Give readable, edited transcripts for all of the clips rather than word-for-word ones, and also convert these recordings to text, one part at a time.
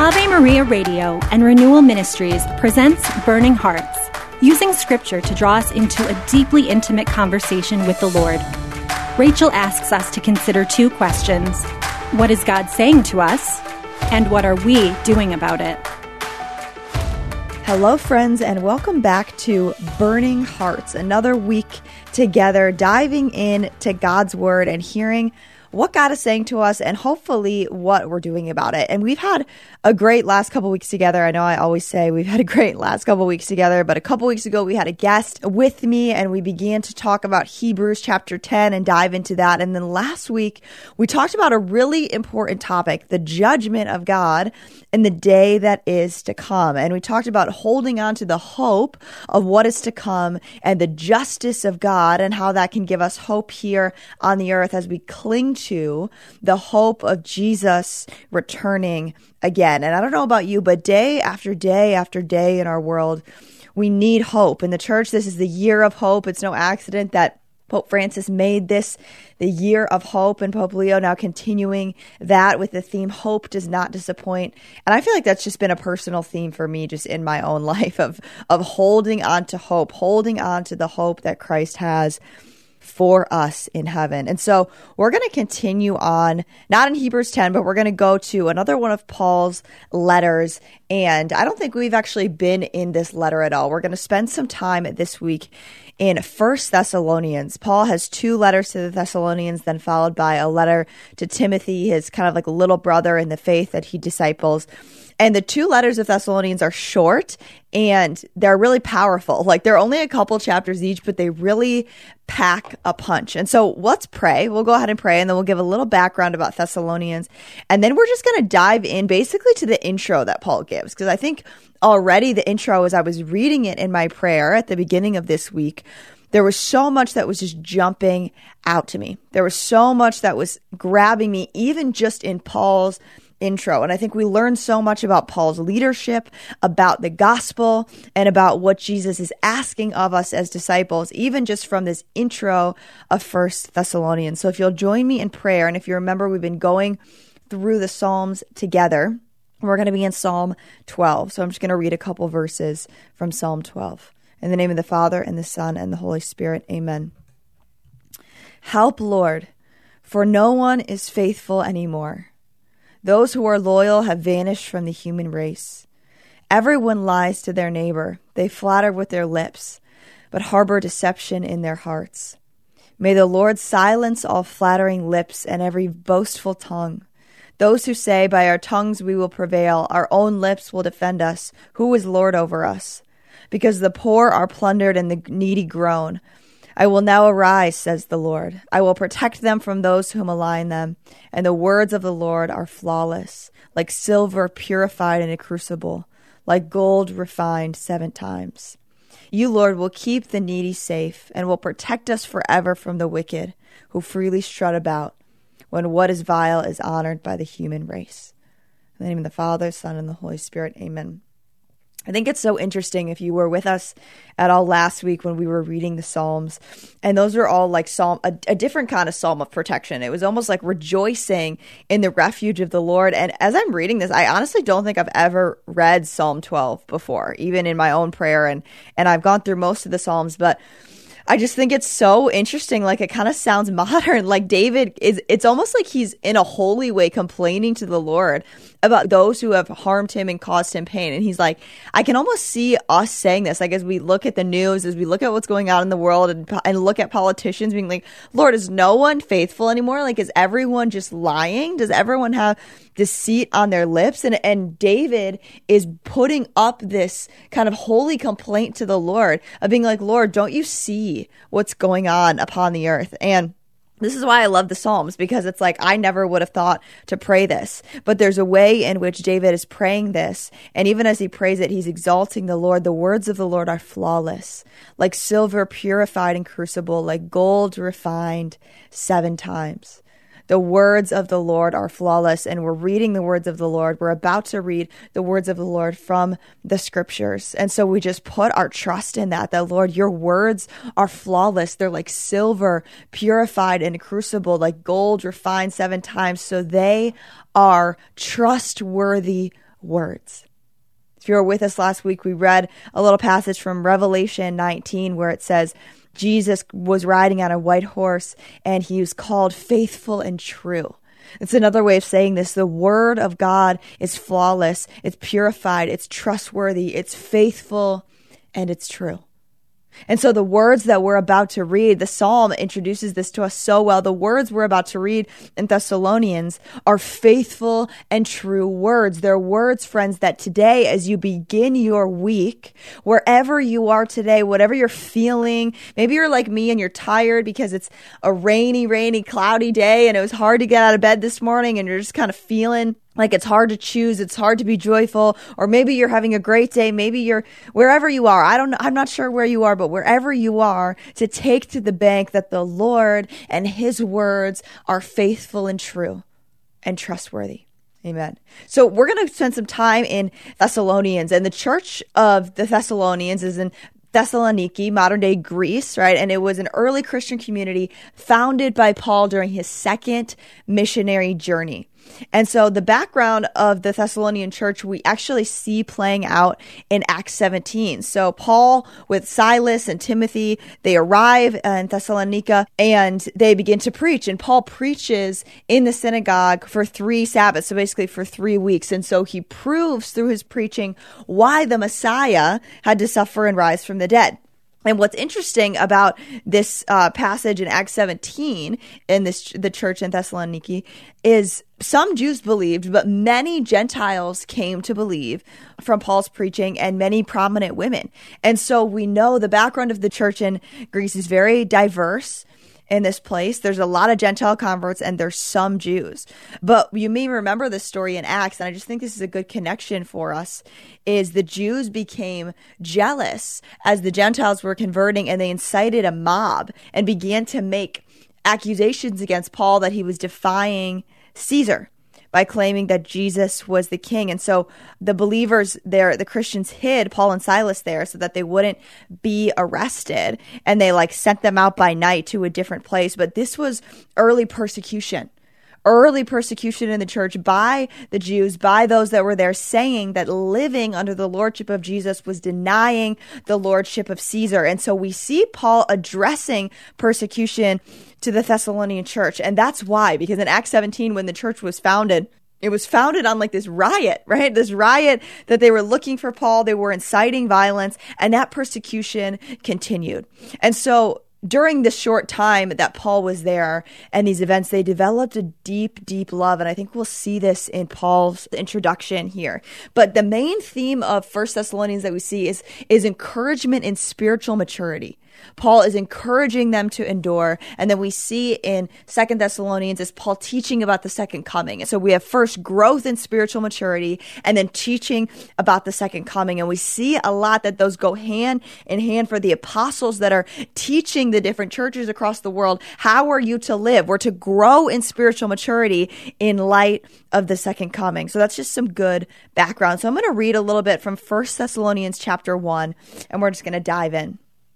Ave Maria Radio and Renewal Ministries presents Burning Hearts, using Scripture to draw us into a deeply intimate conversation with the Lord. Rachel asks us to consider two questions. What is God saying to us? And what are we doing about it? Hello, friends, and welcome back to Burning Hearts, another week together, diving in to God's Word and hearing what God is saying to us and hopefully what we're doing about it. And we've had a great last couple weeks together. I know I always say we've had a great last couple weeks together, but a couple weeks ago we had a guest with me and we began to talk about Hebrews chapter 10 and dive into that. And then last week we talked about a really important topic, the judgment of God in the day that is to come. And we talked about holding on to the hope of what is to come and the justice of God and how that can give us hope here on the earth as we cling to the hope of Jesus returning again. And I don't know about you, but day after day after day in our world, we need hope. In the church, this is the year of hope. It's no accident that Pope Francis made this the year of hope, and Pope Leo now continuing that with the theme, hope does not disappoint. And I feel like that's just been a personal theme for me just in my own life of holding on to hope, holding on to the hope that Christ has for us in heaven. And so we're going to continue on, not in Hebrews 10, but we're going to go to another one of Paul's letters. And I don't think we've actually been in this letter at all. We're going to spend some time this week in 1 Thessalonians. Paul has two letters to the Thessalonians, then followed by a letter to Timothy, his kind of like little brother in the faith that he disciples. And the two letters of Thessalonians are short and they're really powerful. Like they're only a couple chapters each, but they really pack a punch. And so let's pray. We'll go ahead and pray and then we'll give a little background about Thessalonians. And then we're just going to dive in basically to the intro that Paul gives. Because I think already the intro, as I was reading it in my prayer at the beginning of this week, there was so much that was just jumping out to me. There was so much that was grabbing me, even just in Paul's intro. And I think we learned so much about Paul's leadership, about the gospel, and about what Jesus is asking of us as disciples, even just from this intro of 1 Thessalonians. So if you'll join me in prayer, and if you remember, we've been going through the Psalms together. We're going to be in Psalm 12. So I'm just going to read a couple verses from Psalm 12. In the name of the Father, and the Son, and the Holy Spirit. Amen. Help, Lord, for no one is faithful anymore. Those who are loyal have vanished from the human race. Everyone lies to their neighbor. They flatter with their lips, but harbor deception in their hearts. May the Lord silence all flattering lips and every boastful tongue. Those who say, by our tongues we will prevail, our own lips will defend us. Who is Lord over us? Because the poor are plundered and the needy groan. I will now arise, says the Lord. I will protect them from those who malign them. And the words of the Lord are flawless, like silver purified in a crucible, like gold refined 7 times. You, Lord, will keep the needy safe and will protect us forever from the wicked who freely strut about when what is vile is honored by the human race. In the name of the Father, Son, and the Holy Spirit. Amen. I think it's so interesting if you were with us at all last week when we were reading the Psalms, and those are all like a different kind of psalm of protection. It was almost like rejoicing in the refuge of the Lord. And as I'm reading this, I honestly don't think I've ever read Psalm 12 before, even in my own prayer. And I've gone through most of the Psalms, but I just think it's so interesting. Like it kind of sounds modern. Like David it's almost like he's in a holy way complaining to the Lord about those who have harmed him and caused him pain. And he's like, I can almost see us saying this, like as we look at the news, as we look at what's going on in the world and look at politicians being like, Lord, is no one faithful anymore? Like, is everyone just lying? Does everyone have deceit on their lips? And David is putting up this kind of holy complaint to the Lord of being like, Lord, don't you see what's going on upon the earth? And this is why I love the Psalms, because it's like, I never would have thought to pray this, but there's a way in which David is praying this. And even as he prays it, he's exalting the Lord. The words of the Lord are flawless, like silver purified in crucible, like gold refined 7 times. The words of the Lord are flawless, and we're reading the words of the Lord. We're about to read the words of the Lord from the scriptures. And so we just put our trust in that Lord, your words are flawless. They're like silver purified in a crucible, like gold refined 7 times. So they are trustworthy words. If you were with us last week, we read a little passage from Revelation 19 where it says Jesus was riding on a white horse and he was called faithful and true. It's another way of saying this. The word of God is flawless, it's purified, it's trustworthy, it's faithful, and it's true. And so the words that we're about to read, the psalm introduces this to us so well. The words we're about to read in Thessalonians are faithful and true words. They're words, friends, that today, as you begin your week, wherever you are today, whatever you're feeling, maybe you're like me and you're tired because it's a rainy, cloudy day and it was hard to get out of bed this morning and you're just kind of feeling like it's hard to choose, it's hard to be joyful, or maybe you're having a great day, maybe you're wherever you are. I don't know, I'm not sure where you are, but wherever you are, to take to the bank that the Lord and his words are faithful and true and trustworthy. Amen. So we're going to spend some time in Thessalonians, and the church of the Thessalonians is in Thessaloniki, modern day Greece, right? And it was an early Christian community founded by Paul during his second missionary journey. And so the background of the Thessalonian church, we actually see playing out in Acts 17. So Paul with Silas and Timothy, they arrive in Thessalonica and they begin to preach. And Paul preaches in the synagogue for 3 Sabbaths, so basically for 3 weeks. And so he proves through his preaching why the Messiah had to suffer and rise from the dead. And what's interesting about this passage in Acts 17 in the church in Thessaloniki is some Jews believed, but many Gentiles came to believe from Paul's preaching, and many prominent women. And so we know the background of the church in Greece is very diverse. In this place, there's a lot of Gentile converts and there's some Jews. But you may remember this story in Acts, and I just think this is a good connection for us, is the Jews became jealous as the Gentiles were converting, and they incited a mob and began to make accusations against Paul that he was defying Caesar by claiming that Jesus was the king. And so the believers there, the Christians, hid Paul and Silas there so that they wouldn't be arrested. And they sent them out by night to a different place. But this was early persecution in the church by the Jews, by those that were there, saying that living under the lordship of Jesus was denying the lordship of Caesar. And so we see Paul addressing persecution to the Thessalonian church. And that's why, because in Acts 17, when the church was founded, it was founded on this riot, right? This riot that they were looking for Paul, they were inciting violence, and that persecution continued. And so during the short time that Paul was there and these events, they developed a deep, deep love. And I think we'll see this in Paul's introduction here. But the main theme of 1 Thessalonians that we see is encouragement in spiritual maturity. Paul is encouraging them to endure. And then we see in 2 Thessalonians is Paul teaching about the second coming. And so we have first growth in spiritual maturity and then teaching about the second coming. And we see a lot that those go hand in hand for the apostles that are teaching the different churches across the world. How are you to live? We're to grow in spiritual maturity in light of the second coming. So that's just some good background. So I'm going to read a little bit from 1 Thessalonians chapter 1, and we're just going to dive in.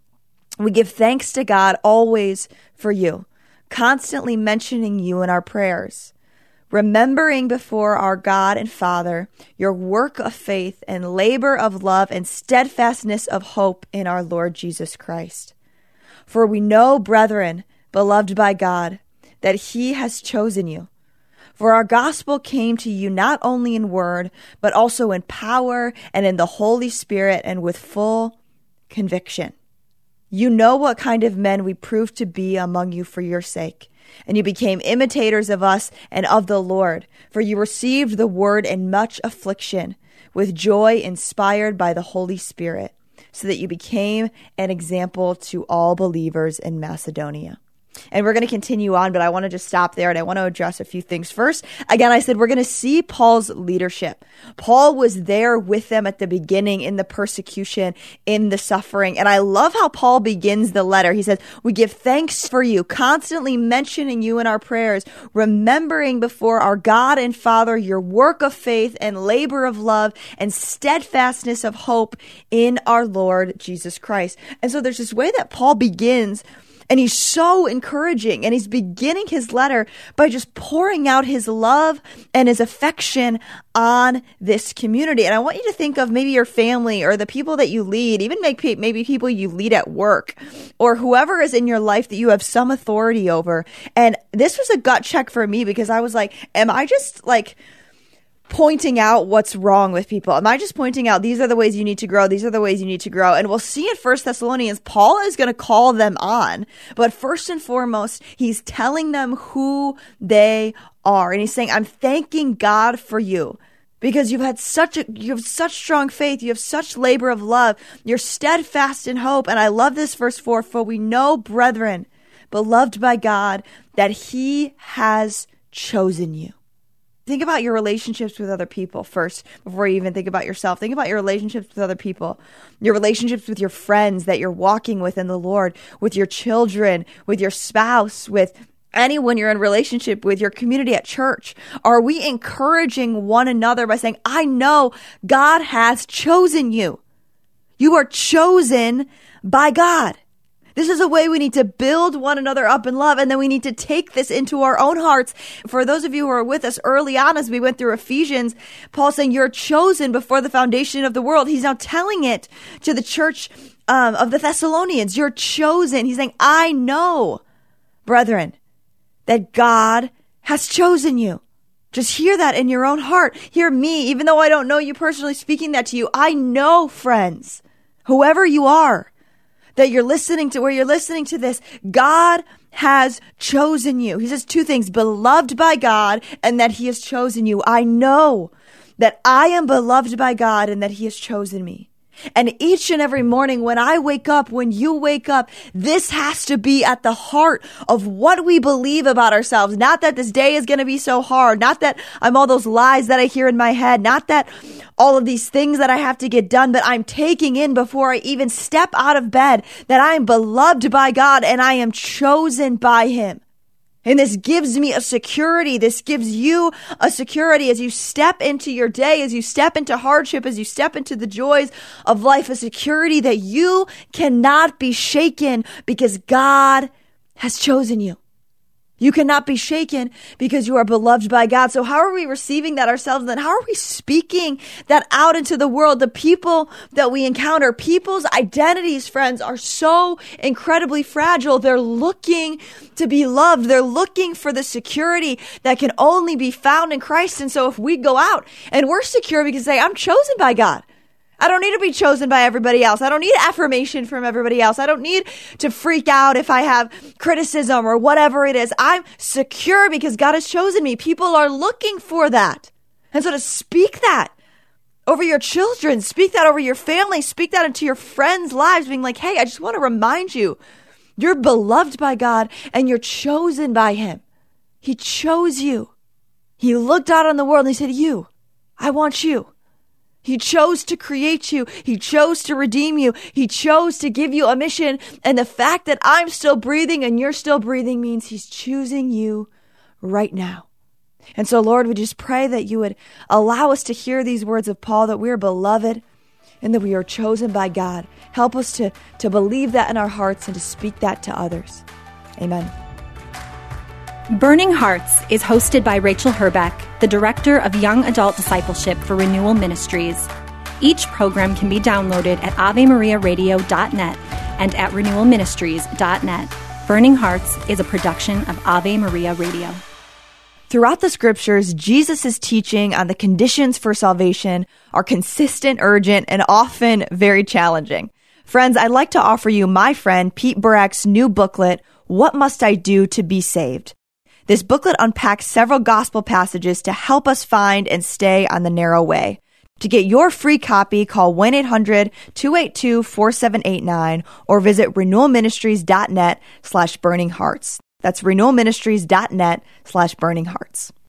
We give thanks to God always for you, constantly mentioning you in our prayers, remembering before our God and Father your work of faith and labor of love and steadfastness of hope in our Lord Jesus Christ. For we know, brethren, beloved by God, that he has chosen you. For our gospel came to you not only in word, but also in power and in the Holy Spirit and with full conviction. You know what kind of men we proved to be among you for your sake, and you became imitators of us and of the Lord, for you received the word in much affliction, with joy inspired by the Holy Spirit, so that you became an example to all believers in Macedonia. And we're going to continue on, but I want to just stop there and I want to address a few things. First, again, I said we're going to see Paul's leadership. Paul was there with them at the beginning in the persecution, in the suffering. And I love how Paul begins the letter. He says, we give thanks for you, constantly mentioning you in our prayers, remembering before our God and Father your work of faith and labor of love and steadfastness of hope in our Lord Jesus Christ. And so there's this way that Paul begins And he's so encouraging. And he's beginning his letter by just pouring out his love and his affection on this community. And I want you to think of maybe your family or the people that you lead, even maybe people you lead at work, or whoever is in your life that you have some authority over. And this was a gut check for me, because I was like, am I just like pointing out what's wrong with people? Am I just pointing out these are the ways you need to grow? These are the ways you need to grow. And we'll see in 1 Thessalonians, Paul is going to call them on. But first and foremost, he's telling them who they are. And he's saying, I'm thanking God for you, because you have such strong faith. You have such labor of love. You're steadfast in hope. And I love this verse 4, for we know, brethren, beloved by God, that he has chosen you. Think about your relationships with other people first, before you even think about yourself. Think about your relationships with other people, your relationships with your friends that you're walking with in the Lord, with your children, with your spouse, with anyone you're in relationship with, your community at church. Are we encouraging one another by saying, I know God has chosen you. You are chosen by God. This is a way we need to build one another up in love, and then we need to take this into our own hearts. For those of you who are with us early on as we went through Ephesians, Paul's saying you're chosen before the foundation of the world. He's now telling it to the church of the Thessalonians. You're chosen. He's saying, I know, brethren, that God has chosen you. Just hear that in your own heart. Hear me, even though I don't know you personally, speaking that to you. I know, friends, whoever you are, that you're listening to, where you're listening to this, God has chosen you. He says two things, beloved by God and that he has chosen you. I know that I am beloved by God and that he has chosen me. And each and every morning when I wake up, when you wake up, this has to be at the heart of what we believe about ourselves. Not that this day is going to be so hard. Not that I'm all those lies that I hear in my head. Not that all of these things that I have to get done, but I'm taking in before I even step out of bed that I am beloved by God and I am chosen by him. And this gives me a security. This gives you a security as you step into your day, as you step into hardship, as you step into the joys of life, a security that you cannot be shaken because God has chosen you. You cannot be shaken because you are beloved by God. So how are we receiving that ourselves? Then how are we speaking that out into the world? The people that we encounter, people's identities, friends, are so incredibly fragile. They're looking to be loved. They're looking for the security that can only be found in Christ. And so if we go out and we're secure, we can say, I'm chosen by God. I don't need to be chosen by everybody else. I don't need affirmation from everybody else. I don't need to freak out if I have criticism or whatever it is. I'm secure because God has chosen me. People are looking for that. And so to speak that over your children, speak that over your family, speak that into your friends' lives, being like, hey, I just want to remind you, you're beloved by God and you're chosen by him. He chose you. He looked out on the world and he said, you, I want you. He chose to create you. He chose to redeem you. He chose to give you a mission. And the fact that I'm still breathing and you're still breathing means he's choosing you right now. And so, Lord, we just pray that you would allow us to hear these words of Paul, that we are beloved and that we are chosen by God. Help us to believe that in our hearts and to speak that to others. Amen. Burning Hearts is hosted by Rachel Herbeck, the Director of Young Adult Discipleship for Renewal Ministries. Each program can be downloaded at AveMariaRadio.net and at RenewalMinistries.net. Burning Hearts is a production of Ave Maria Radio. Throughout the scriptures, Jesus' teaching on the conditions for salvation are consistent, urgent, and often very challenging. Friends, I'd like to offer you my friend Pete Burak's new booklet, What Must I Do to Be Saved? This booklet unpacks several gospel passages to help us find and stay on the narrow way. To get your free copy, call 1-800-282-4789 or visit renewalministries.net/burninghearts. That's renewalministries.net/burninghearts.